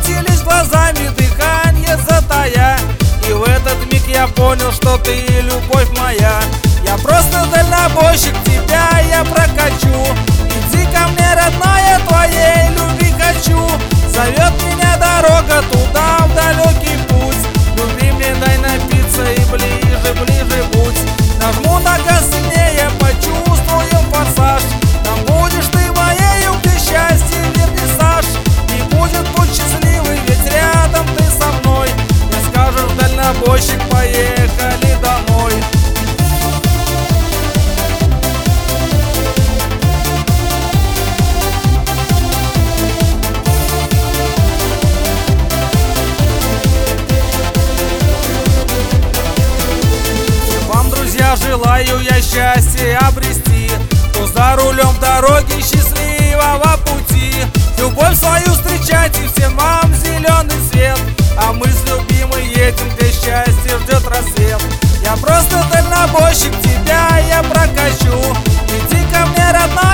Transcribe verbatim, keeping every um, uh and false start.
встретились глазами, дыхание затая. И в этот миг я понял, что ты любовь моя. Я просто дальнобойщик, тебя я прокачу. Иди ко мне, родная, твоей любви хочу. Зовет меня дорога туда, в далекий путь. Люби мне, дай напиться и ближе, ближе будь. Нажму на газ сильнее, почувствуем форсаж. Там будешь ты моею, где счастье вернисаж. И будет путь счастливый, ведь рядом ты со мной. Не скажешь, дальнобойщик, поехали домой. Желаю я счастье обрести, кто за рулем дороги счастливого пути. Любовь свою встречать и всем вам зеленый свет. А мы с любимой едем, где счастье ждет рассвет. Я просто дальнобойщик, тебя я прокачу. Иди ко мне, родная.